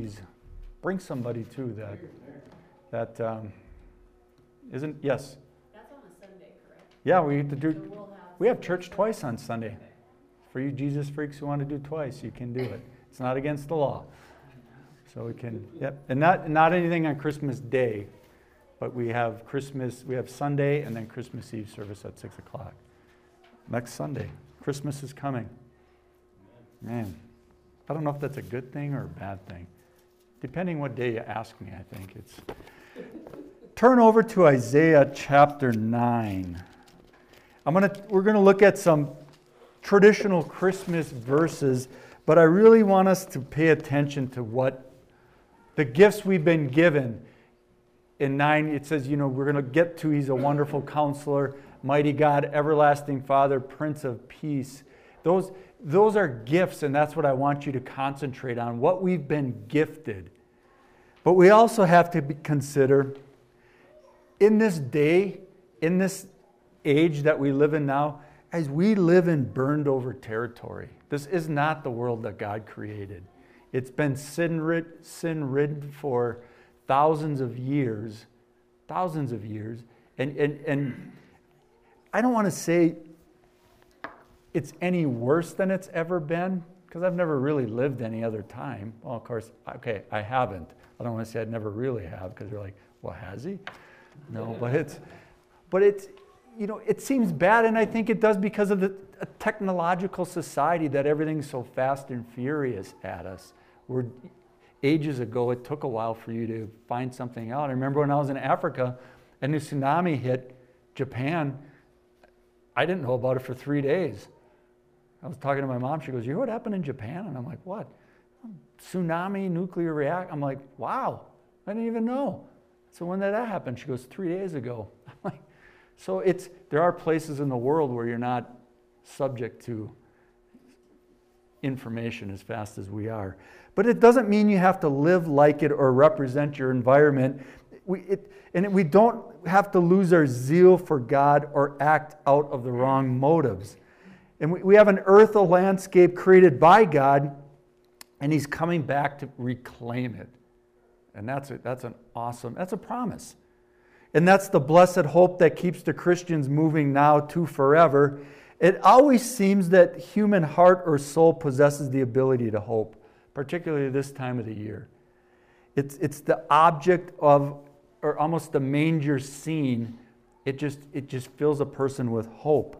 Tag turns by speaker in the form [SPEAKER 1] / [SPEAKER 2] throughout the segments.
[SPEAKER 1] please bring somebody too that isn't, yes?
[SPEAKER 2] That's on a Sunday, correct?
[SPEAKER 1] Yeah, we get to
[SPEAKER 2] So
[SPEAKER 1] do,
[SPEAKER 2] we'll have
[SPEAKER 1] we have church twice on Sunday.
[SPEAKER 2] Okay.
[SPEAKER 1] For you Jesus freaks who want to do twice, you can do it. It's not against the law. So we can, yep. And not anything on Christmas Day, but we have Sunday and then Christmas Eve service at 6 o'clock. Next Sunday. Christmas is coming. Man, I don't know if that's a good thing or a bad thing. Depending what day you ask me, I think it's... Turn over to Isaiah chapter 9. We're going to look at some traditional Christmas verses, but I really want us to pay attention to what the gifts we've been given. In 9, it says, we're going to get to He's a wonderful counselor, mighty God, everlasting Father, Prince of Peace. Those are gifts, and that's what I want you to concentrate on, what we've been gifted. But we also have to consider, in this day, in this age that we live in now, as we live in burned over territory. This is not the world that God created. It's been sin-ridden for thousands of years. And I don't want to say it's any worse than it's ever been, because I've never really lived any other time. Well, of course, okay, I haven't. I don't want to say I'd never really have, because you're like, well, has he? No, but it's, it seems bad, and I think it does because of the technological society that everything's so fast and furious at us. Ages ago, it took a while for you to find something out. I remember when I was in Africa and the tsunami hit Japan, I didn't know about it for 3 days. I was talking to my mom. She goes, you know what happened in Japan? And I'm like, what? Tsunami, nuclear react. I'm like, wow, I didn't even know. So when did that happen? She goes, 3 days ago. I'm like, so there are places in the world where you're not subject to information as fast as we are. But it doesn't mean you have to live like it or represent your environment. We don't have to lose our zeal for God or act out of the wrong motives. And we have an earth, a landscape created by God, and He's coming back to reclaim it. And that's a promise. And that's the blessed hope that keeps the Christians moving now to forever. It always seems that human heart or soul possesses the ability to hope, particularly this time of the year. It's the object of, or almost the manger scene. It just fills a person with hope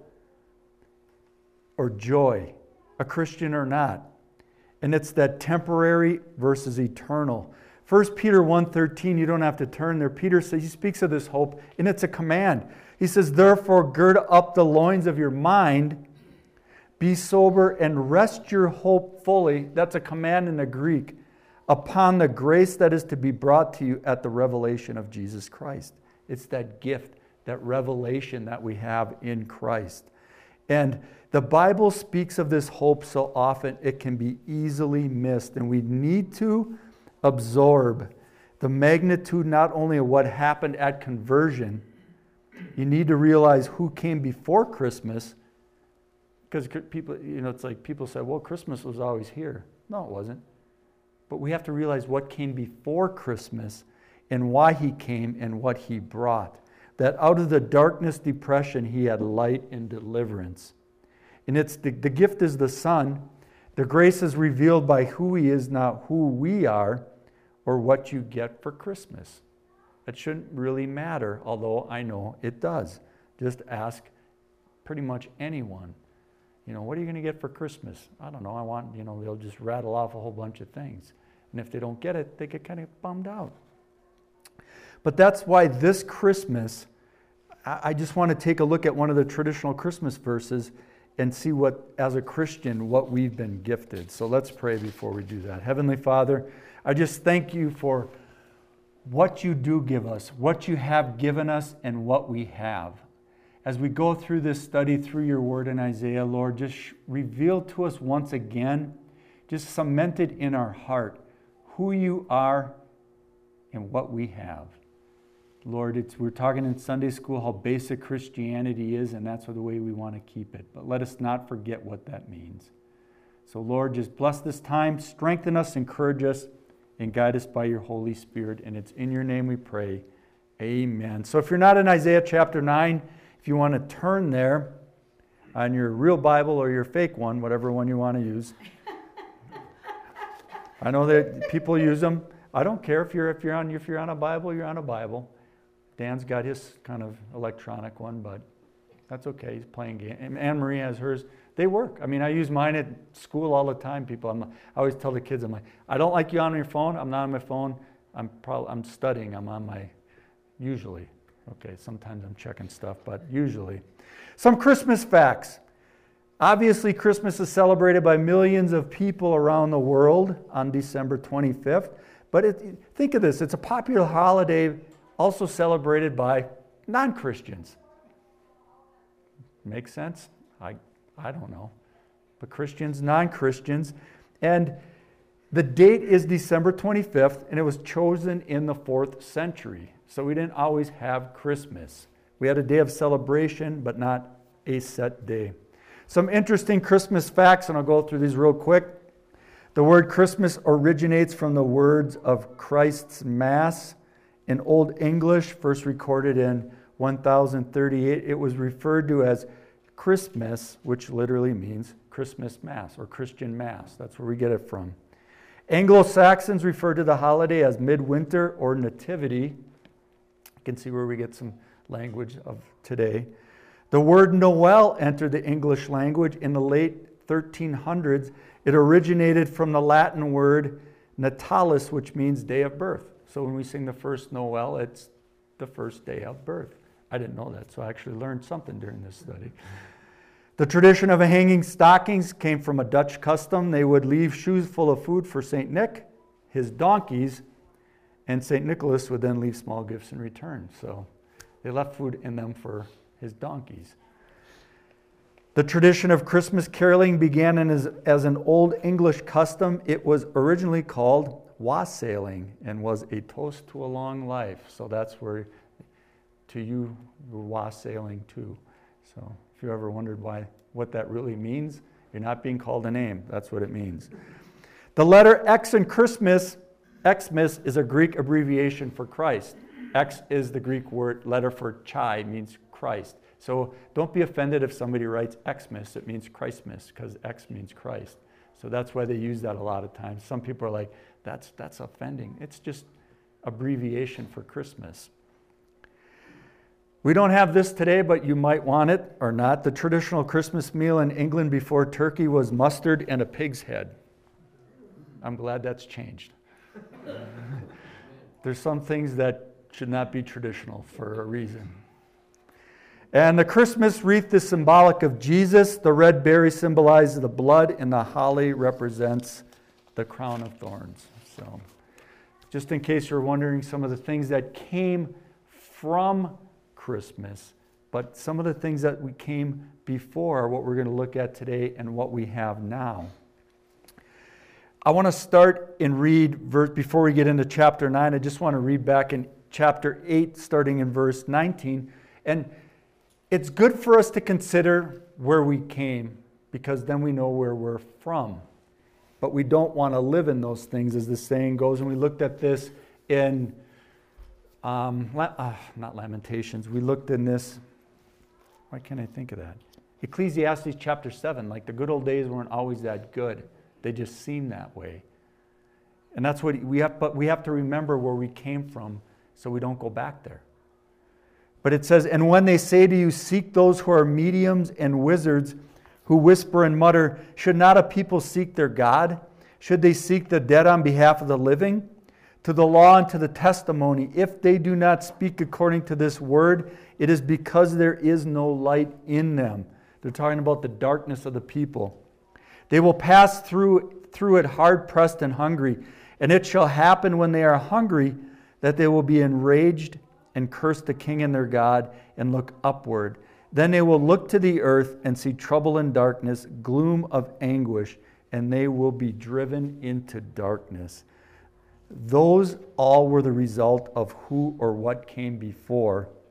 [SPEAKER 1] or joy, a Christian or not. And it's that temporary versus eternal. 1 Peter 1:13, you don't have to turn there. Peter says, he speaks of this hope, and it's a command. He says, therefore, gird up the loins of your mind, be sober, and rest your hope fully. That's a command in the Greek. Upon the grace that is to be brought to you at the revelation of Jesus Christ. It's that gift, that revelation that we have in Christ. And the Bible speaks of this hope so often it can be easily missed. And we need to absorb the magnitude not only of what happened at conversion. You need to realize who came before Christmas. Because people, it's like people say, well, Christmas was always here. No, it wasn't. But we have to realize what came before Christmas and why He came and what He brought. That out of the darkness, depression, He had light and deliverance. And it's the gift is the Son. The grace is revealed by who He is, not who we are, or what you get for Christmas. It shouldn't really matter, although I know it does. Just ask pretty much anyone. What are you going to get for Christmas? I don't know. I want, they'll just rattle off a whole bunch of things. And if they don't get it, they get kind of bummed out. But that's why this Christmas, I just want to take a look at one of the traditional Christmas verses and see what, as a Christian, what we've been gifted. So let's pray before we do that. Heavenly Father, I just thank You for what You do give us, what You have given us, and what we have. As we go through this study, through Your word in Isaiah, Lord, just reveal to us once again, just cement it in our heart, who You are and what we have. Lord, we're talking in Sunday school how basic Christianity is, and that's the way we want to keep it. But let us not forget what that means. So, Lord, just bless this time, strengthen us, encourage us. and guide us by your Holy Spirit. And it's in your name we pray. Amen. So if you're not in Isaiah chapter 9, if you want to turn there on your real Bible or your fake one, whatever one you want to use. I know that people use them. I don't care if you're on a Bible, you're on a Bible. Dan's got his kind of electronic one, but that's okay. He's playing game. And Anne Marie has hers. They work. I mean, I use mine at school all the time. I always tell the kids, I'm like, I don't like you on your phone. I'm not on my phone. I'm studying. I'm on my, usually. Okay, sometimes I'm checking stuff, but usually. Some Christmas facts. Obviously, Christmas is celebrated by millions of people around the world on December 25th. But think of this. It's a popular holiday also celebrated by non-Christians. Makes sense? I don't know. But Christians, non-Christians. And the date is December 25th, and it was chosen in the 4th century. So we didn't always have Christmas. We had a day of celebration, but not a set day. Some interesting Christmas facts, and I'll go through these real quick. The word Christmas originates from the words of Christ's Mass. In Old English, first recorded in 1038, it was referred to as Christmas, which literally means Christmas Mass or Christian Mass. That's where we get it from. Anglo-Saxons refer to the holiday as midwinter or nativity. You can see where we get some language of today. The word Noel entered the English language in the late 1300s. It originated from the Latin word natalis, which means day of birth. So when we sing the first Noel, it's the first day of birth. I didn't know that, so I actually learned something during this study. The tradition of hanging stockings came from a Dutch custom. They would leave shoes full of food for St. Nick, his donkeys, and St. Nicholas would then leave small gifts in return. So they left food in them for his donkeys. The tradition of Christmas caroling began as an Old English custom. It was originally called wassailing and was a toast to a long life. So that's where to you, you're wassailing too. So if you ever wondered what that really means, you're not being called a name. That's what it means. The letter X in Christmas, Xmas, is a Greek abbreviation for Christ. X is the Greek word letter for Chi, means Christ. So don't be offended if somebody writes Xmas, it means Christmas, because X means Christ. So that's why they use that a lot of times. Some people are like, that's offending. It's just abbreviation for Christmas. We don't have this today, but you might want it or not. The traditional Christmas meal in England before turkey was mustard and a pig's head. I'm glad that's changed. There's some things that should not be traditional for a reason. And the Christmas wreath is symbolic of Jesus. The red berry symbolizes the blood, and the holly represents the crown of thorns. So, just in case you're wondering, some of the things that came from Christmas, but some of the things that we came before are what we're going to look at today and what we have now. I want to start and read before we get into chapter 9. I just want to read back in chapter 8, starting in verse 19. And it's good for us to consider where we came, because then we know where we're from. But we don't want to live in those things, as the saying goes. And we looked at this in, not Lamentations. We looked in this, why can't I think of that? Ecclesiastes chapter 7. Like, the good old days weren't always that good. They just seem that way. And that's what we have, but we have to remember where we came from so we don't go back there. But it says, and when they say to you, seek those who are mediums and wizards who whisper and mutter, should not a people seek their God? Should they seek the dead on behalf of the living? To the law and to the testimony, if they do not speak according to this word, it is because there is no light in them. They're talking about the darkness of the people. They will pass through it hard-pressed and hungry, and it shall happen when they are hungry that they will be enraged and curse the king and their God and look upward. Then they will look to the earth and see trouble and darkness, gloom of anguish, and they will be driven into darkness. Those all were the result of who or what came before,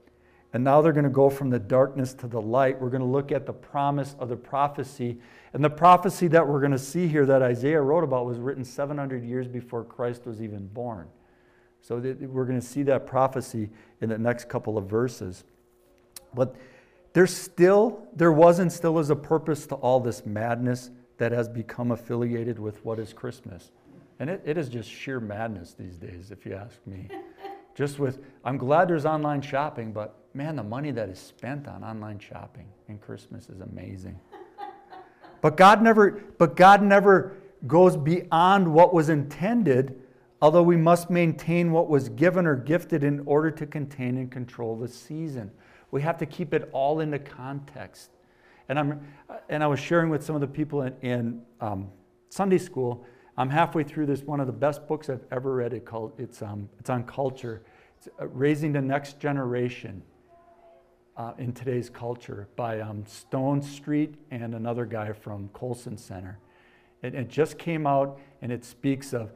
[SPEAKER 1] And now they're going to go from the darkness to the light. We're going to look at the promise of the prophecy. And the prophecy that we're going to see here that Isaiah wrote about was written 700 years before Christ was even born. So we're going to see that prophecy in the next couple of verses. But there was and still is a purpose to all this madness that has become affiliated with what is Christmas. And it is just sheer madness these days, if you ask me. I'm glad there's online shopping, but man, the money that is spent on online shopping in Christmas is amazing. But God never goes beyond what was intended, although we must maintain what was given or gifted in order to contain and control the season. We have to keep it all into context. And I was sharing with some of the people in Sunday school. I'm halfway through this, one of the best books I've ever read. It's on culture. It's Raising the Next Generation in Today's Culture by Stone Street and another guy from Colson Center. It just came out, and it speaks of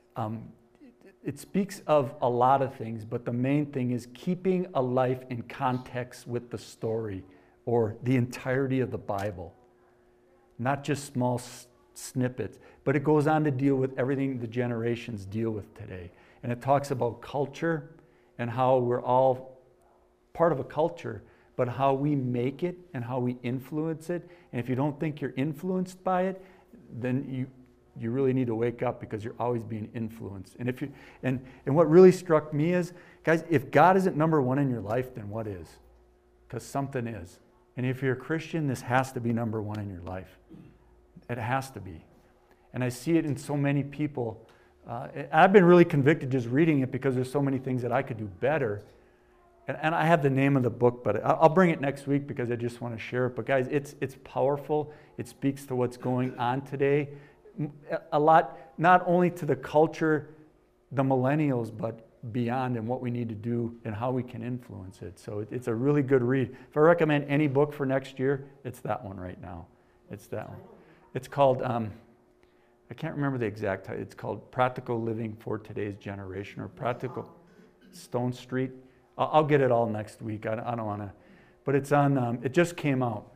[SPEAKER 1] a lot of things, but the main thing is keeping a life in context with the story or the entirety of the Bible, not just small snippets, but it goes on to deal with everything the generations deal with today. And it talks about culture and how we're all part of a culture, but how we make it and how we influence it. And if you don't think you're influenced by it, then you really need to wake up, because you're always being influenced. And what really struck me is, guys, if God isn't number one in your life, then what is? Because something is. And if you're a Christian, this has to be number one in your life. It has to be. And I see it in so many people. I've been really convicted just reading it, because there's so many things that I could do better. And I have the name of the book, but I'll bring it next week because I just want to share it. But guys, it's powerful. It speaks to what's going on today. A lot, not only to the culture, the millennials, but beyond, and what we need to do and how we can influence it. So it's a really good read. If I recommend any book for next year, it's that one right now. It's that one. It's called, I can't remember the exact title. It's called Practical Living for Today's Generation, or Practical Stone Street. I'll get it all next week. I don't want to, but it's on. It just came out.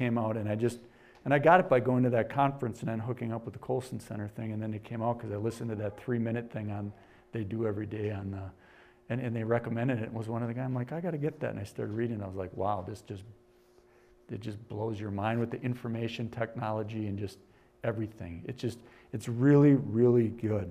[SPEAKER 1] And I got it by going to that conference and then hooking up with the Colson Center thing, and then it came out because I listened to that 3-minute thing they do every day and they recommended it. It was one of the guys. I'm like, I got to get that, and I started reading. I was like, wow, it just blows your mind with the information technology and just everything. It's really, really good.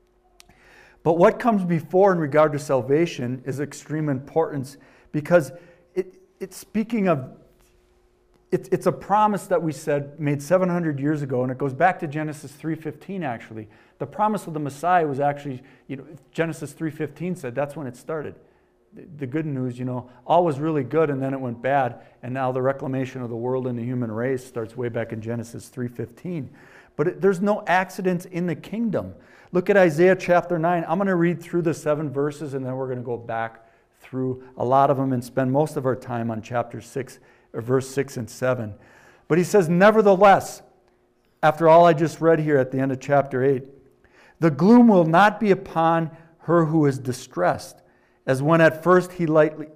[SPEAKER 1] But what comes before in regard to salvation is extreme importance, because it's speaking of, it's a promise that we said made 700 years ago, and it goes back to Genesis 3:15 actually. The promise of the Messiah was actually, Genesis 3:15 said that's when it started. The good news, all was really good, and then it went bad, and now the reclamation of the world and the human race starts way back in Genesis 3:15. But there's no accidents in the kingdom. Look at Isaiah chapter 9. I'm going to read through the 7 verses, and then we're going to go back through a lot of them and spend most of our time on chapter 6, or verse 6 and 7. But he says, nevertheless, after all I just read here at the end of chapter 8, the gloom will not be upon her who is distressed, as when at first he lightly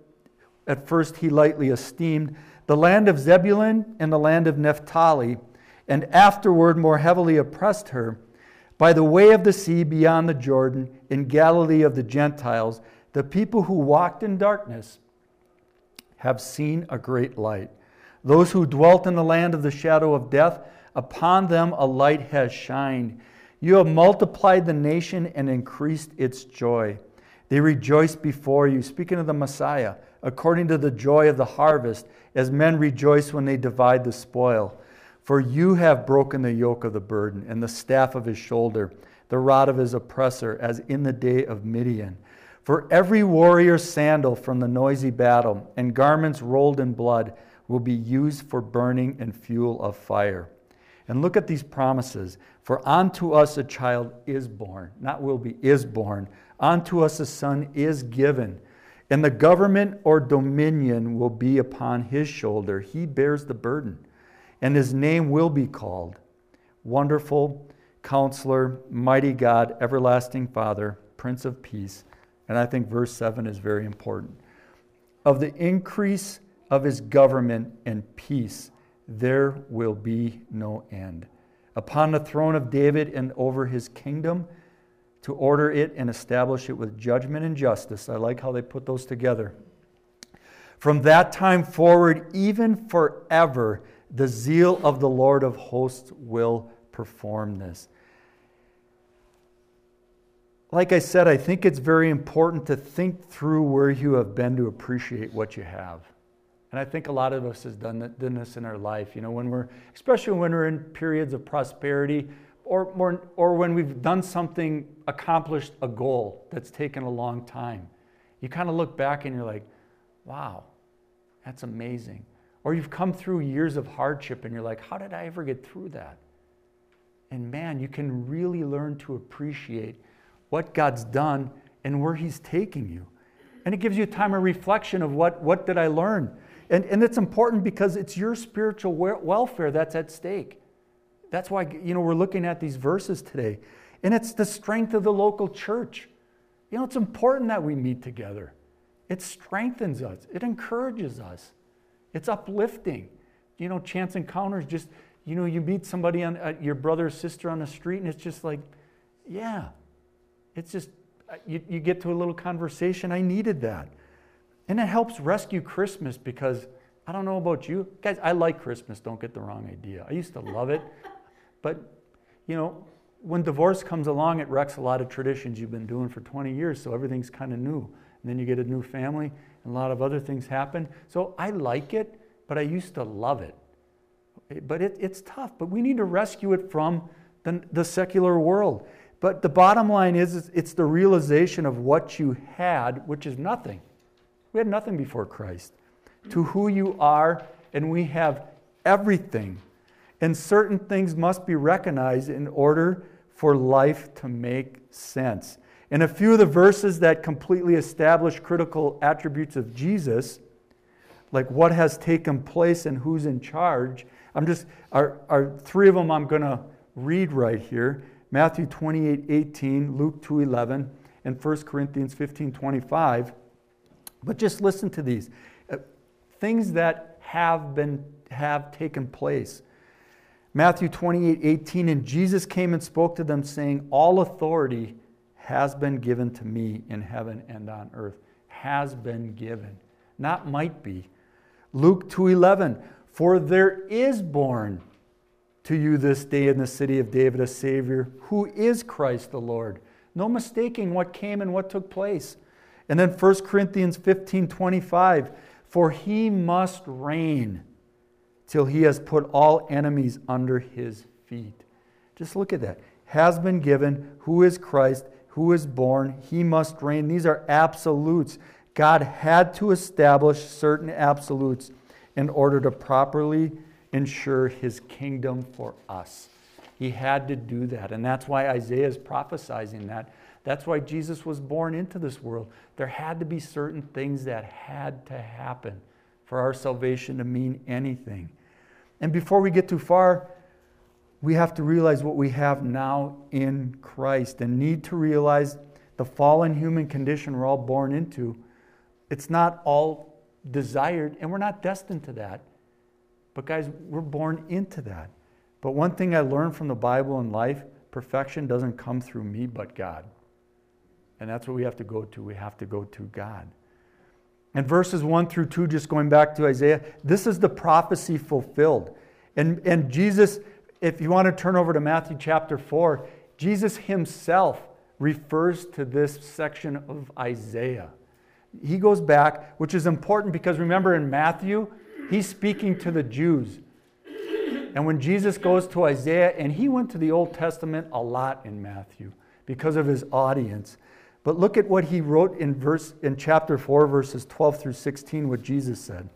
[SPEAKER 1] esteemed the land of Zebulun and the land of Naphtali, and afterward more heavily oppressed her. By the way of the sea beyond the Jordan, in Galilee of the Gentiles, the people who walked in darkness have seen a great light. Those who dwelt in the land of the shadow of death, upon them a light has shined. You have multiplied the nation and increased its joy. They rejoice before you, speaking of the Messiah, according to the joy of the harvest, as men rejoice when they divide the spoil. For you have broken the yoke of the burden and the staff of his shoulder, the rod of his oppressor, as in the day of Midian. For every warrior's sandal from the noisy battle and garments rolled in blood will be used for burning and fuel of fire. And look at these promises. For unto us a child is born, not will be, is born. Unto us a son is given. And the government or dominion will be upon his shoulder. He bears the burden. And his name will be called Wonderful, Counselor, Mighty God, Everlasting Father, Prince of Peace. And I think verse 7 is very important. of the increase of his government and peace, there will be no end. Upon the throne of David and over his kingdom, to order it and establish it with judgment and justice. I like how they put those together. From that time forward, even forever, the zeal of the Lord of hosts will perform this. Like I said, I think it's very important to think through where you have been to appreciate what you have. And I think a lot of us has done this in our life. You know, especially when we're in periods of prosperity, or when we've done something, accomplished a goal that's taken a long time. You kind of look back and you're like, wow, that's amazing. Or you've come through years of hardship and you're like, how did I ever get through that? And man, you can really learn to appreciate what God's done and where he's taking you. And it gives you a time of reflection of what did I learn? And it's important because it's your spiritual welfare that's at stake. That's why, you know, we're looking at these verses today. And it's the strength of the local church. You know, it's important that we meet together. It strengthens us. It encourages us. It's uplifting. You know, chance encounters, just, you know, you meet somebody, your brother or sister on the street, and it's just like, yeah. It's just, you get to a little conversation. I needed that. And it helps rescue Christmas because, I don't know about you. Guys, I like Christmas. Don't get the wrong idea. I used to love it. But, you know, when divorce comes along, it wrecks a lot of traditions you've been doing for 20 years, so everything's kind of new. And then you get a new family, and a lot of other things happen. So I like it, but I used to love it. But it's tough. But we need to rescue it from the secular world. But the bottom line is it's the realization of what you had, which is nothing. We had nothing before Christ. To who you are, and we have everything. And certain things must be recognized in order for life to make sense. And a few of the verses that completely establish critical attributes of Jesus, like what has taken place and who's in charge, are three of them I'm going to read right here. Matthew 28:18, Luke 2:11, and 1 Corinthians 15:25. But just listen to these. Things that have taken place. Matthew 28:18, and Jesus came and spoke to them, saying, all authority has been given to me in heaven and on earth. Has been given. Not might be. Luke 2:11, for there is born to you this day in the city of David a Savior, who is Christ the Lord. No mistaking what came and what took place. And then 1 Corinthians 15:25, for he must reign till he has put all enemies under his feet. Just look at that. Has been given, who is Christ, who is born, he must reign. These are absolutes. God had to establish certain absolutes in order to properly ensure his kingdom for us. He had to do that. And that's why Isaiah is prophesizing that. That's why Jesus was born into this world. There had to be certain things that had to happen for our salvation to mean anything. And before we get too far, we have to realize what we have now in Christ and need to realize the fallen human condition we're all born into. It's not all desired, and we're not destined to that. But guys, we're born into that. But one thing I learned from the Bible and life, perfection doesn't come through me but God. And that's what we have to go to. We have to go to God. And verses 1 through 2, just going back to Isaiah, this is the prophecy fulfilled. And Jesus, if you want to turn over to Matthew chapter 4, Jesus himself refers to this section of Isaiah. He goes back, which is important because remember in Matthew, he's speaking to the Jews. And when Jesus goes to Isaiah, and he went to the Old Testament a lot in Matthew because of his audience. But look at what he wrote in chapter 4, verses 12 through 16, what Jesus said.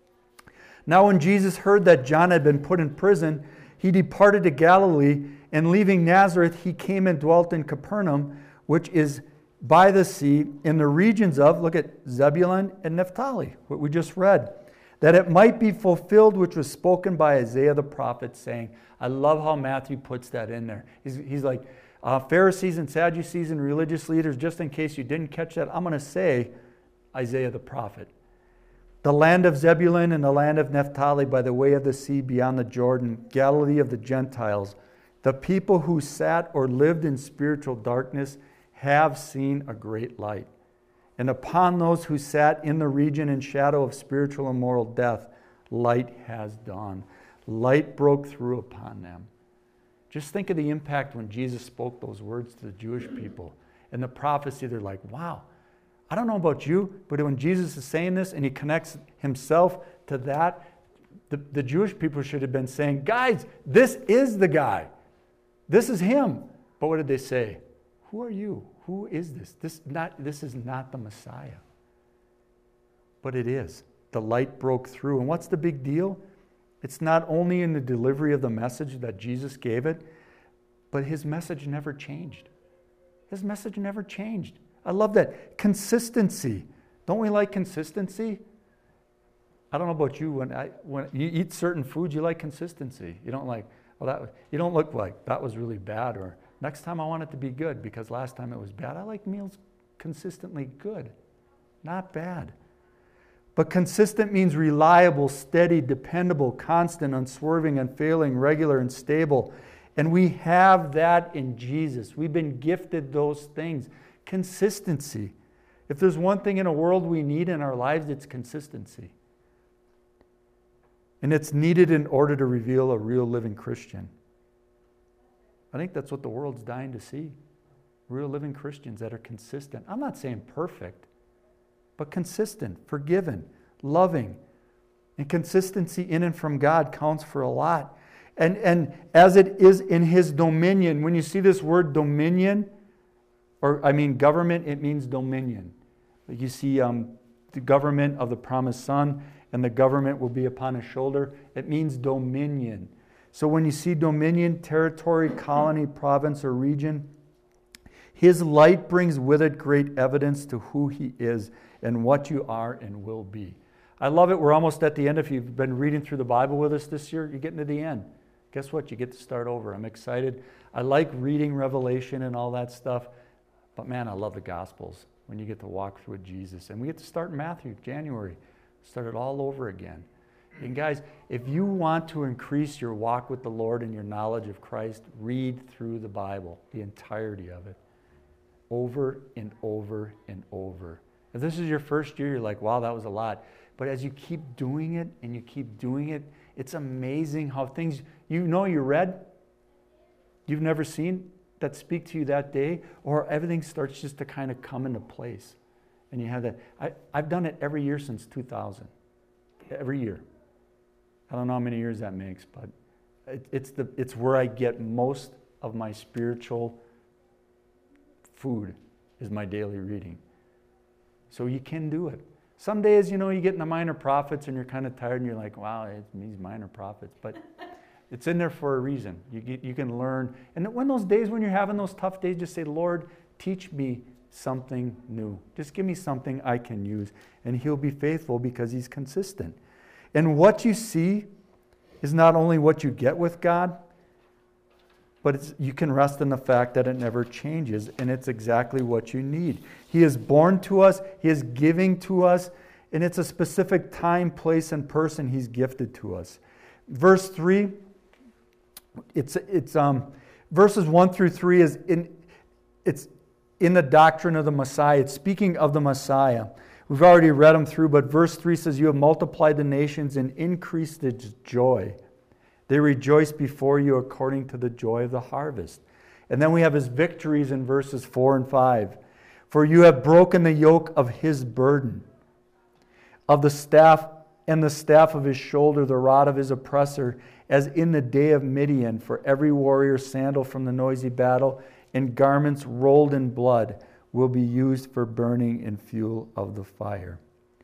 [SPEAKER 1] Now when Jesus heard that John had been put in prison, he departed to Galilee, and leaving Nazareth, he came and dwelt in Capernaum, which is by the sea, in the regions of, look at Zebulun and Naphtali, what we just read, that it might be fulfilled which was spoken by Isaiah the prophet, saying, I love how Matthew puts that in there. He's like, Pharisees and Sadducees and religious leaders, just in case you didn't catch that, I'm going to say Isaiah the prophet. The land of Zebulun and the land of Naphtali by the way of the sea beyond the Jordan, Galilee of the Gentiles, the people who sat or lived in spiritual darkness have seen a great light. And upon those who sat in the region and shadow of spiritual and moral death, light has dawned. Light broke through upon them. Just think of the impact when Jesus spoke those words to the Jewish people. And the prophecy, they're like, wow, I don't know about you, but when Jesus is saying this and he connects himself to that, the Jewish people should have been saying, guys, this is the guy. This is him. But what did they say? Who are you? Who is this? This is not the Messiah. But it is. The light broke through. And what's the big deal? It's not only in the delivery of the message that Jesus gave it, but his message never changed. His message never changed. I love that. Consistency. Don't we like consistency? I don't know about you. When you eat certain foods, you like consistency. You don't like, you don't look like that was really bad, or next time I want it to be good because last time it was bad. I like meals consistently good, not bad. But consistent means reliable, steady, dependable, constant, unswerving, unfailing, regular, and stable. And we have that in Jesus. We've been gifted those things. Consistency. If there's one thing in a world we need in our lives, it's consistency. And it's needed in order to reveal a real living Christian. I think that's what the world's dying to see. Real living Christians that are consistent. I'm not saying perfect, but consistent, forgiven, loving. And consistency in and from God counts for a lot. And as it is in his dominion, when you see this word dominion, government, it means dominion. Like you see the government of the promised son, and the government will be upon his shoulder. It means dominion. So when you see dominion, territory, colony, province, or region, his light brings with it great evidence to who he is and what you are and will be. I love it. We're almost at the end. If you've been reading through the Bible with us this year, you're getting to the end. Guess what? You get to start over. I'm excited. I like reading Revelation and all that stuff. But man, I love the Gospels when you get to walk through with Jesus. And we get to start in Matthew, January. Start it all over again. And guys, if you want to increase your walk with the Lord and your knowledge of Christ, read through the Bible, the entirety of it, over and over and over. If this is your first year, you're like, wow, that was a lot. But as you keep doing it and you keep doing it, it's amazing how things you read, you've never seen, that speak to you that day, or everything starts just to kind of come into place. And you have that. I've done it every year since 2000. Every year. I don't know how many years that makes, but it's where I get most of my spiritual food is my daily reading. So you can do it. Some days, you get in the minor prophets and you're kind of tired and you're like, wow, it's these minor prophets. But it's in there for a reason. You can learn. And when those days when you're having those tough days, just say, Lord, teach me something new. Just give me something I can use. And he'll be faithful because he's consistent. And what you see is not only what you get with God, but you can rest in the fact that it never changes, and it's exactly what you need. He is born to us, he is giving to us, and it's a specific time, place, and person he's gifted to us. Verse 3, verses 1 through 3 it's in the doctrine of the Messiah. It's speaking of the Messiah. We've already read them through, but verse 3 says, you have multiplied the nations and increased its joy. They rejoice before you according to the joy of the harvest. And then we have his victories in verses 4 and 5. For you have broken the yoke of his burden, of the staff and the staff of his shoulder, the rod of his oppressor, as in the day of Midian, for every warrior's sandal from the noisy battle and garments rolled in blood will be used for burning in fuel of the fire.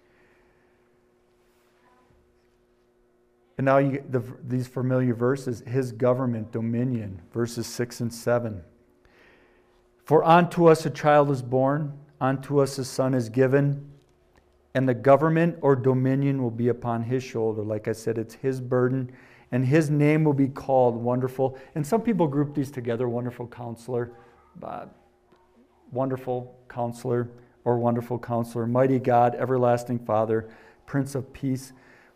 [SPEAKER 1] And now you get these familiar verses, his government, dominion, verses 6 and 7. For unto us a child is born, unto us a son is given, and the government or dominion will be upon his shoulder. Like I said, it's his burden, and his name will be called Wonderful. And some people group these together, Wonderful Counselor, Wonderful Counselor, or Wonderful Counselor, Mighty God, Everlasting Father, Prince of Peace.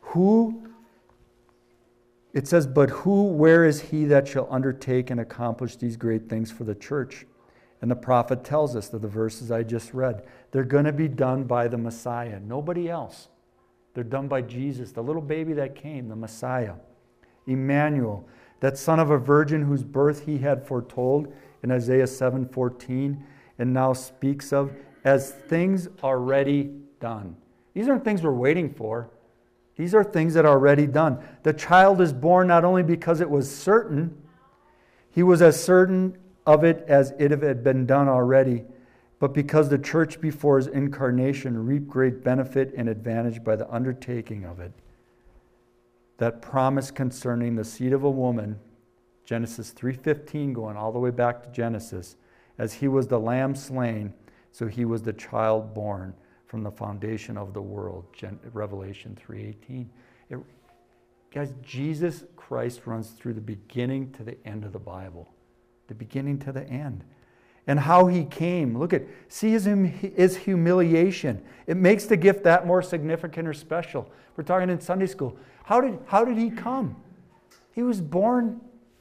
[SPEAKER 1] It says, but where is he that shall undertake and accomplish these great things for the church? And the prophet tells us that the verses I just read, they're going to be done by the Messiah, nobody else. They're done by Jesus, the little baby that came, the Messiah. Emmanuel, that son of a virgin whose birth he had foretold in Isaiah 7:14, and now speaks of as things already done. These aren't things we're waiting for. These are things that are already done. The child is born not only because it was certain, he was as certain of it as it had been done already, but because the church before his incarnation reaped great benefit and advantage by the undertaking of it. That promise concerning the seed of a woman, Genesis 3:15 going all the way back to Genesis, as he was the lamb slain, so he was the child born from the foundation of the world, Revelation 3:18. Guys, Jesus Christ runs through the beginning to the end of the Bible. The beginning to the end. And how he came. See his humiliation. It makes the gift that more significant or special. We're talking in Sunday school. How did he come? He was born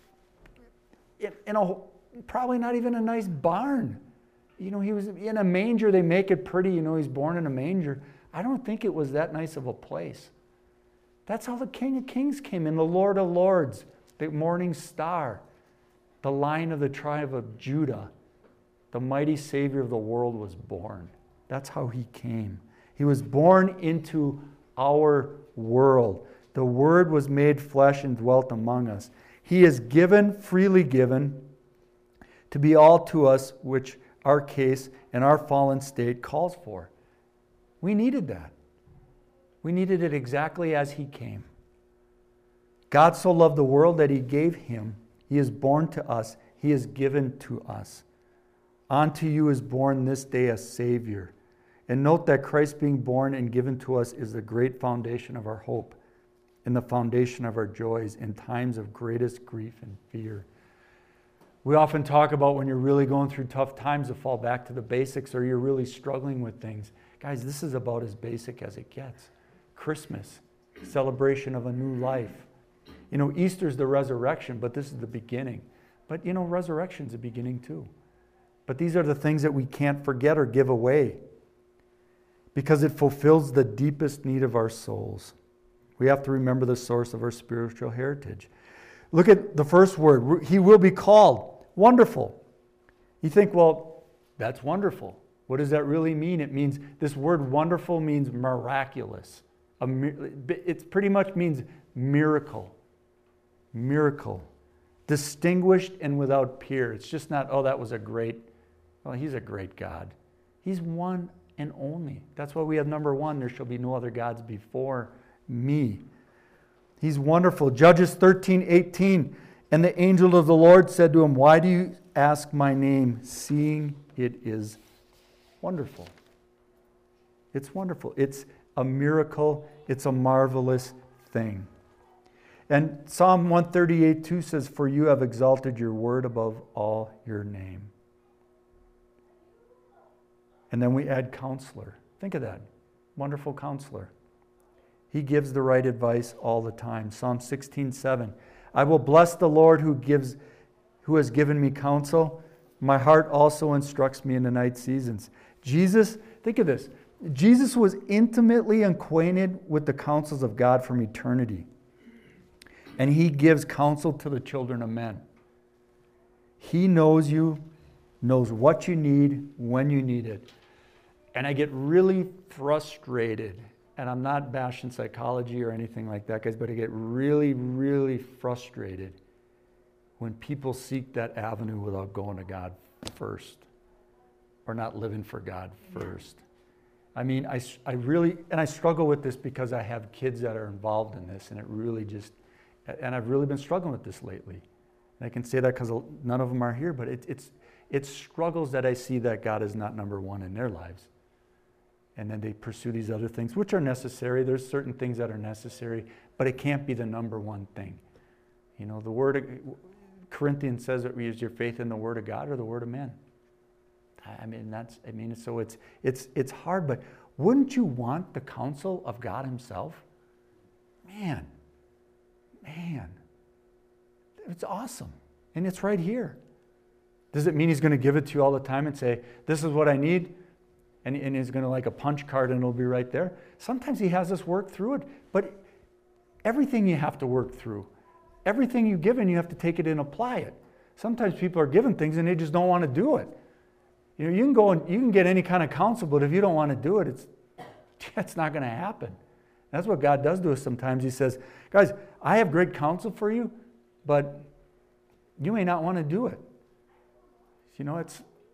[SPEAKER 1] in a probably not even a nice barn. He was in a manger. They make it pretty, he's born in a manger. I don't think it was that nice of a place. That's how the King of Kings came in, the Lord of Lords, the morning star, the Lion of the tribe of Judah. The mighty Savior of the world was born. That's how he came. He was born into our world. The Word was made flesh and dwelt among us. He is given, freely given, to be all to us, which our case and our fallen state calls for. We needed that. We needed it exactly as he came. God so loved the world that he gave him. He is born to us. He is given to us. Unto you is born this day a Savior. And note that Christ being born and given to us is the great foundation of our hope and the foundation of our joys in times of greatest grief and fear. We often talk about when you're really going through tough times to fall back to the basics, or you're really struggling with things. Guys, this is about as basic as it gets. Christmas, celebration of a new life. Easter's the resurrection, but this is the beginning. But resurrection's the beginning too. But these are the things that we can't forget or give away because it fulfills the deepest need of our souls. We have to remember the source of our spiritual heritage. Look at the first word. He will be called Wonderful. You think, well, that's wonderful. What does that really mean? It means, this word wonderful means miraculous. It pretty much means miracle. Miracle. Distinguished and without peer. It's just not, that was he's a great God. He's one and only. That's why we have number one. There shall be no other gods before me. He's wonderful. Judges 13:18. And the angel of the Lord said to him, why do you ask my name, seeing it is wonderful? It's wonderful. It's a miracle. It's a marvelous thing. And Psalm 138:2 says, for you have exalted your word above all your name. And then we add counselor. Think of that. Wonderful counselor. He gives the right advice all the time. Psalm 16:7. I will bless the Lord who has given me counsel. My heart also instructs me in the night seasons. Jesus, think of this. Jesus was intimately acquainted with the counsels of God from eternity. And he gives counsel to the children of men. He knows you, knows what you need, when you need it. And I get really frustrated, and I'm not bashing psychology or anything like that, guys, but I get really, really frustrated when people seek that avenue without going to God first, or not living for God first. I mean, I really, and I struggle with this because I have kids that are involved in this, and it really just, and I've really been struggling with this lately. And I can say that because none of them are here, but it's struggles that I see that God is not number one in their lives. And then they pursue these other things, which are necessary. There's certain things that are necessary, but it can't be the number one thing. The word, Corinthians says that we use your faith in the word of God or the word of man. So it's hard, but Wouldn't you want the counsel of God himself? Man, it's awesome. And it's right here. Does it mean he's going to give it to you all the time and say, this is what I need? And he's going to like a punch card and it'll be right there? Sometimes he has us work through it. But everything you have to work through. Everything you're given, you have to take it and apply it. Sometimes people are given things and they just don't want to do it. You know, you can go and you can get any kind of counsel, but if you don't want to do it, it's not going to happen. That's what God does to us sometimes. He says, guys, I have great counsel for you, but you may not want to do it. You know,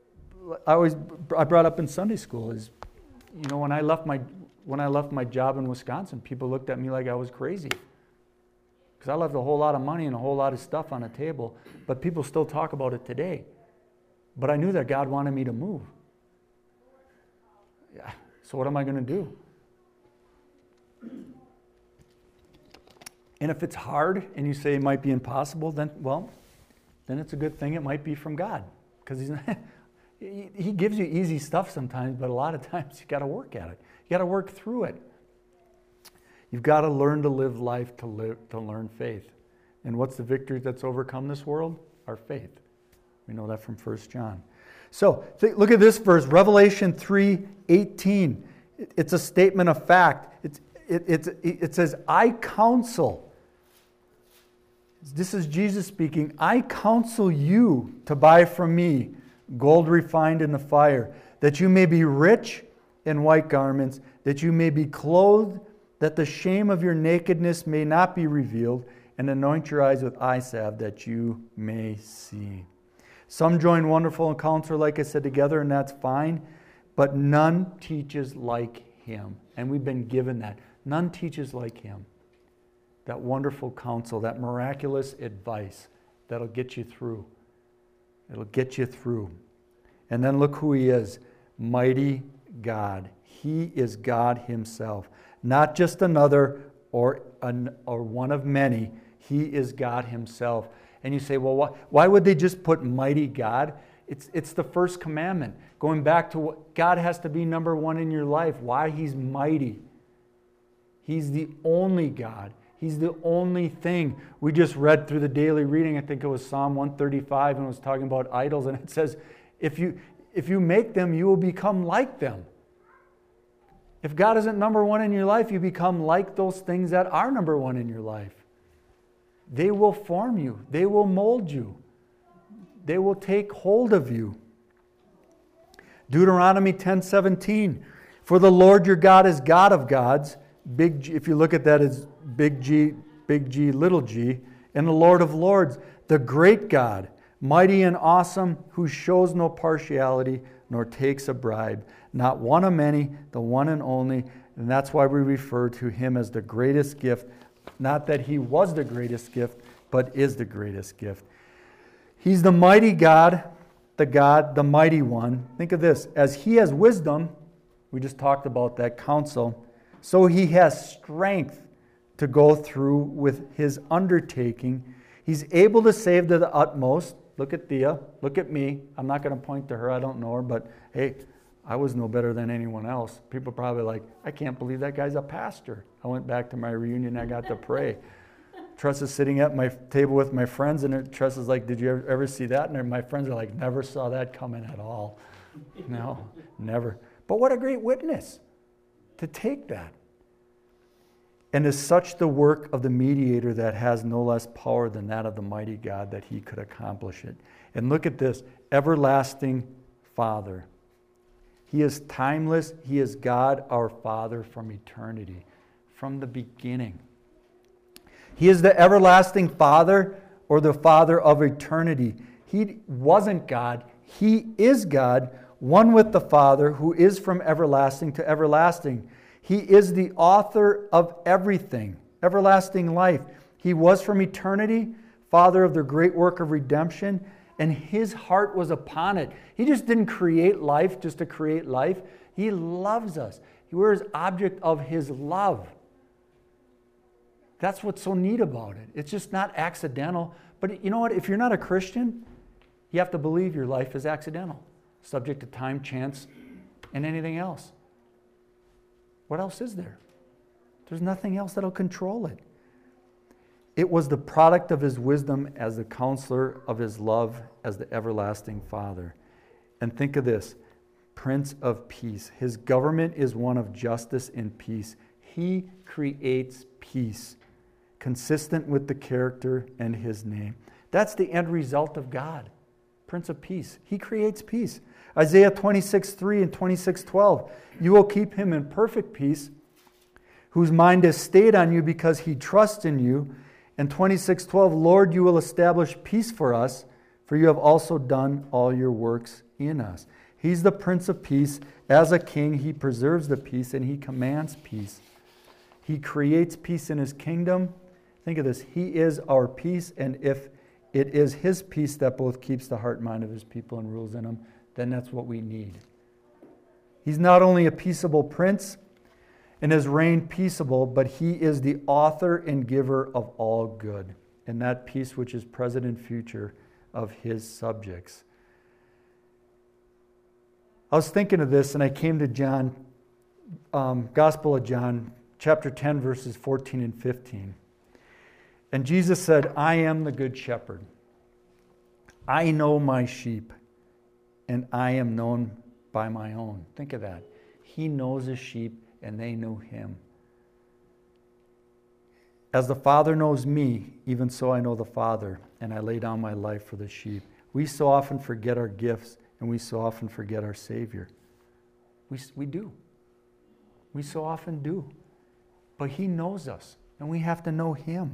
[SPEAKER 1] I brought up in Sunday school is, you know, when I left my job in Wisconsin, people looked at me like I was crazy. Because I left a whole lot of money and a whole lot of stuff on the table, but people still talk about it today. But I knew that God wanted me to move. Yeah. So what am I going to do? And if it's hard and you say it might be impossible, then it's a good thing it might be from God. Because he gives you easy stuff sometimes, but a lot of times you got to work at it. You got to work through it. You've got to learn to live life to learn faith. And what's the victory that's overcome this world? Our faith. We know that from 1 John. So look at this verse, Revelation 3:18. It's a statement of fact. It says, I counsel. This is Jesus speaking. I counsel you to buy from me gold refined in the fire, that you may be rich in white garments, that you may be clothed, that the shame of your nakedness may not be revealed, and anoint your eyes with eye salve, that you may see. Some join Wonderful Counselor, like I said, together, and that's fine, but none teaches like him. And we've been given that. None teaches like him. That wonderful counsel, that miraculous advice that'll get you through. It'll get you through. And then look who he is. Mighty God. He is God himself. Not just another or one of many. He is God himself. And you say, well, why would they just put mighty God? It's the first commandment. Going back to what God has to be number one in your life. Why he's mighty. He's the only God. He's the only thing. We just read through the daily reading, I think it was Psalm 135, and it was talking about idols. And it says, if you make them, you will become like them. If God isn't number one in your life, you become like those things that are number one in your life. They will form you. They will mold you. They will take hold of you. Deuteronomy 10:17. For the Lord your God is God of gods. Big G, if you look at that as big G, little g. And the Lord of lords, the great God, mighty and awesome, who shows no partiality nor takes a bribe. Not one of many, the one and only. And that's why we refer to him as the greatest gift. Not that he was the greatest gift, but is the greatest gift. He's the mighty God, the mighty one. Think of this. As he has wisdom, we just talked about that counsel, so he has strength to go through with his undertaking. He's able to save to the utmost. Look at Thea. Look at me. I'm not going to point to her. I don't know her, but hey, I was no better than anyone else. People probably like, I can't believe that guy's a pastor. I went back to my reunion. I got to pray. Tress is sitting at my table with my friends, and Tress is like, did you ever see that? And my friends are like, never saw that coming at all. No, never. But what a great witness to take that. And is such the work of the mediator that has no less power than that of the mighty God that he could accomplish it. And look at this, everlasting Father. He is timeless. He is God, our Father, from eternity, from the beginning. He is the everlasting Father, or the Father of eternity. He wasn't God. He is God, one with the Father, who is from everlasting to everlasting. He is the author of everything, everlasting life. He was from eternity, Father of the great work of redemption, and his heart was upon it. He just didn't create life just to create life. He loves us. We're his object of his love. That's what's so neat about it. It's just not accidental. But you know what? If you're not a Christian, you have to believe your life is accidental, subject to time, chance, and anything else. What else is there? There's nothing else that'll control it. It was the product of his wisdom as the counselor, of his love as the everlasting Father. And think of this, Prince of Peace. His government is one of justice and peace. He creates peace, consistent with the character and his name. That's the end result of God, Prince of Peace. He creates peace. Isaiah 26:3 and 26:12. You will keep him in perfect peace, whose mind is stayed on you because he trusts in you. And 26:12, Lord, you will establish peace for us, for you have also done all your works in us. He's the Prince of Peace. As a king, he preserves the peace and he commands peace. He creates peace in his kingdom. Think of this. He is our peace, and if it is his peace that both keeps the heart and mind of his people and rules in them, then that's what we need. He's not only a peaceable prince and his reign peaceable, but he is the author and giver of all good, and that peace which is present and future of his subjects. I was thinking of this, and I came to John, Gospel of John, chapter 10, verses 14 and 15. And Jesus said, I am the good shepherd. I know my sheep, and I am known by my own. Think of that. He knows his sheep, and they know him. As the Father knows me, even so I know the Father, and I lay down my life for the sheep. We so often forget our gifts, and we so often forget our Savior. We do. We so often do. But he knows us, and we have to know him.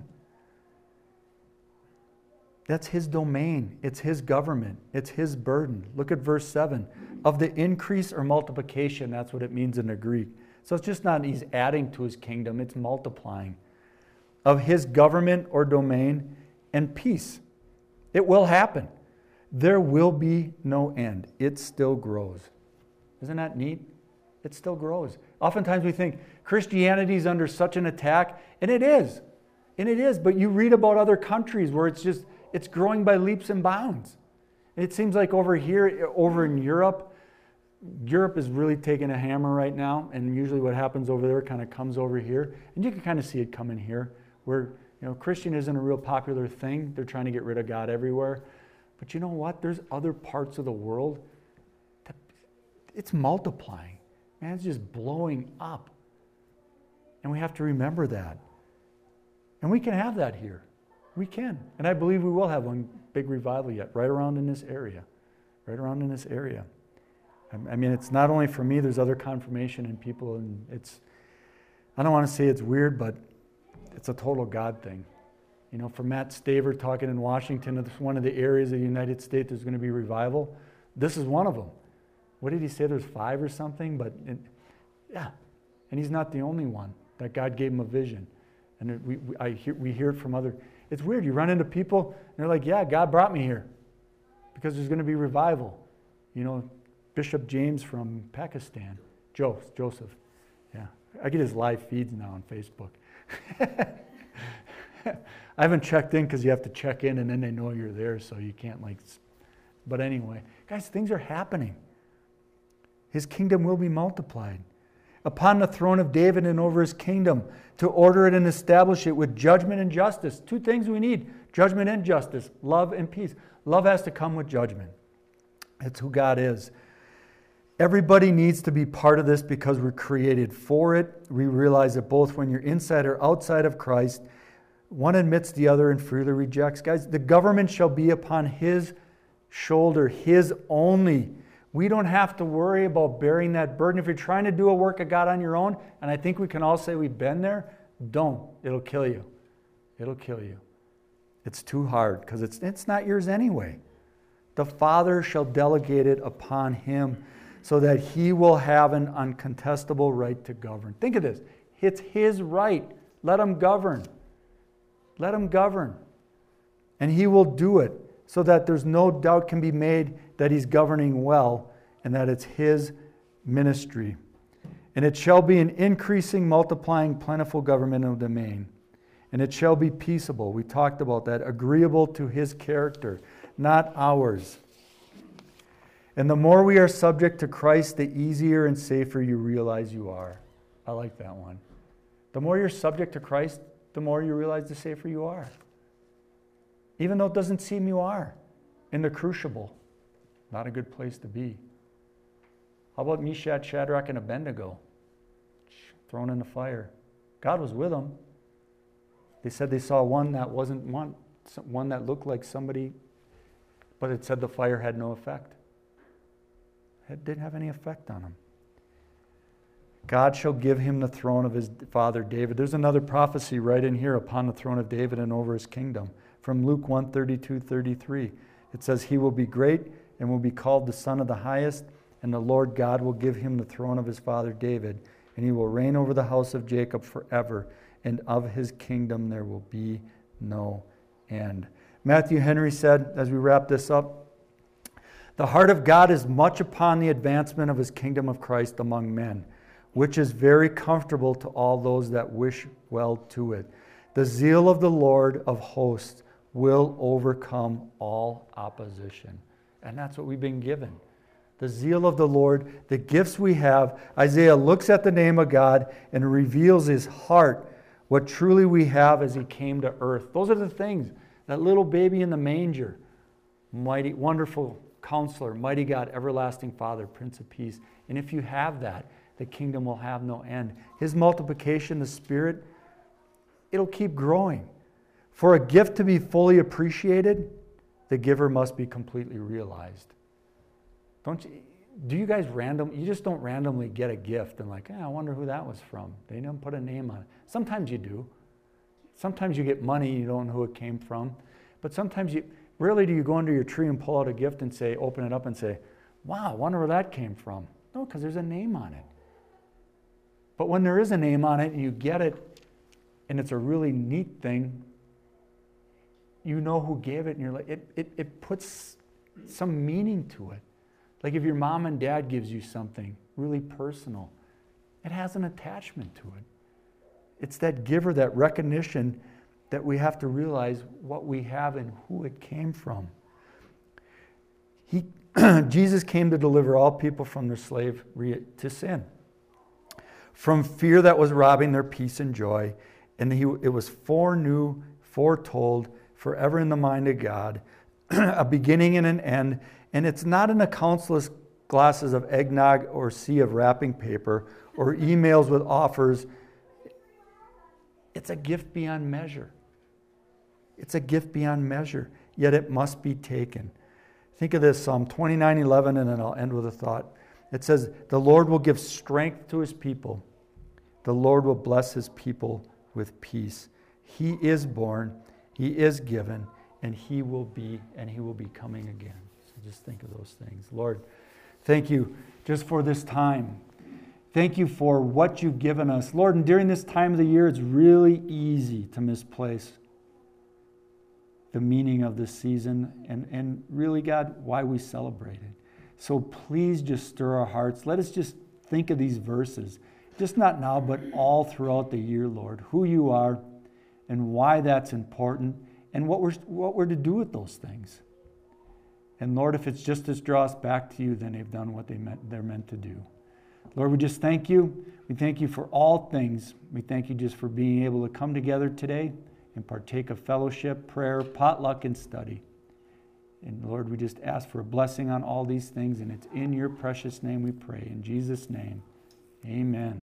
[SPEAKER 1] That's his domain. It's his government. It's his burden. Look at verse 7. Of the increase or multiplication, that's what it means in the Greek. So it's just not he's adding to his kingdom, it's multiplying. Of his government or domain and peace. It will happen. There will be no end. It still grows. Isn't that neat? It still grows. Oftentimes we think Christianity is under such an attack, and it is. And it is, but you read about other countries where it's growing by leaps and bounds. It seems like over here, over in Europe is really taking a hammer right now, and usually what happens over there kind of comes over here, and you can kind of see it coming here, where Christian isn't a real popular thing. They're trying to get rid of God everywhere. But you know what? There's other parts of the world that it's multiplying. Man, it's just blowing up. And we have to remember that. And we can have that here. We can. And I believe we will have one big revival yet, right around in this area. Right around in this area. I mean, it's not only for me, there's other confirmation in people, and I don't want to say it's weird, but it's a total God thing. For Matt Staver talking in Washington, it's one of the areas of the United States there's going to be revival. This is one of them. What did he say? There's 5 or something? Yeah. And he's not the only one that God gave him a vision. And we hear it from other. It's weird. You run into people, and they're like, yeah, God brought me here because there's going to be revival. Bishop James from Pakistan. Joseph. Yeah. I get his live feeds now on Facebook. I haven't checked in because you have to check in and then they know you're there, so you can't But anyway, guys, things are happening. His kingdom will be multiplied. Upon the throne of David and over his kingdom, to order it and establish it with judgment and justice. 2 things we need, judgment and justice, love and peace. Love has to come with judgment. It's who God is. Everybody needs to be part of this because we're created for it. We realize that both when you're inside or outside of Christ, one admits the other and freely rejects. Guys, the government shall be upon his shoulder, his only. We don't have to worry about bearing that burden. If you're trying to do a work of God on your own, and I think we can all say we've been there, don't. It'll kill you. It'll kill you. It's too hard because it's not yours anyway. The Father shall delegate it upon him so that he will have an uncontestable right to govern. Think of this. It's his right. Let him govern. Let him govern. And he will do it so that there's no doubt can be made that he's governing well and that it's his ministry. And it shall be an increasing, multiplying, plentiful governmental domain. And it shall be peaceable. We talked about that. Agreeable to his character, not ours. And the more we are subject to Christ, the easier and safer you realize you are. I like that one. The more you're subject to Christ, the more you realize the safer you are. Even though it doesn't seem you are. In the crucible, not a good place to be. How about Meshach, Shadrach, and Abednego? Thrown in the fire. God was with them. They said they saw one that wasn't one that looked like somebody, but it said the fire had no effect. It didn't have any effect on him. God shall give him the throne of his father David. There's another prophecy right in here upon the throne of David and over his kingdom. From Luke 1:32-33. It says, he will be great and will be called the Son of the Highest, and the Lord God will give him the throne of his father David, and he will reign over the house of Jacob forever, and of his kingdom there will be no end. Matthew Henry said, as we wrap this up, the heart of God is much upon the advancement of his kingdom of Christ among men, which is very comfortable to all those that wish well to it. The zeal of the Lord of hosts will overcome all opposition. And that's what we've been given. The zeal of the Lord, the gifts we have. Isaiah looks at the name of God and reveals his heart, what truly we have as he came to earth. Those are the things. That little baby in the manger, mighty, wonderful counselor, mighty God, everlasting Father, Prince of Peace. And if you have that, the kingdom will have no end. His multiplication, the Spirit, it'll keep growing. For a gift to be fully appreciated, the giver must be completely realized. Do you guys you just don't randomly get a gift and like, I wonder who that was from. They didn't put a name on it. Sometimes you do. Sometimes you get money, you don't know who it came from. But sometimes rarely do you go under your tree and pull out a gift and open it up and say, wow, I wonder where that came from. No, because there's a name on it. But when there is a name on it and you get it, and it's a really neat thing, you know who gave it, and you're like, it puts some meaning to it. Like if your mom and dad gives you something really personal, it has an attachment to it. It's that giver, that recognition that we have to realize what we have and who it came from. Jesus came to deliver all people from their slavery to sin, from fear that was robbing their peace and joy, and it was foretold, forever in the mind of God, a beginning and an end. And it's not in the countless glasses of eggnog or sea of wrapping paper or emails with offers. It's a gift beyond measure. It's a gift beyond measure, yet it must be taken. Think of this, Psalm 29:11, and then I'll end with a thought. It says, the Lord will give strength to his people. The Lord will bless his people with peace. He is born, he is given, and he will be coming again. So just think of those things. Lord, thank you just for this time. Thank you for what you've given us. Lord, and during this time of the year, it's really easy to misplace the meaning of this season and really, God, why we celebrate it. So please just stir our hearts. Let us just think of these verses, just not now, but all throughout the year, Lord, who you are and why that's important and what we're to do with those things. And Lord, if it's just to draw us back to you, then they've done what they're meant to do. Lord, we just thank you. We thank you for all things. We thank you just for being able to come together today and partake of fellowship, prayer, potluck, and study. And Lord, we just ask for a blessing on all these things, and it's in your precious name we pray. In Jesus' name, amen.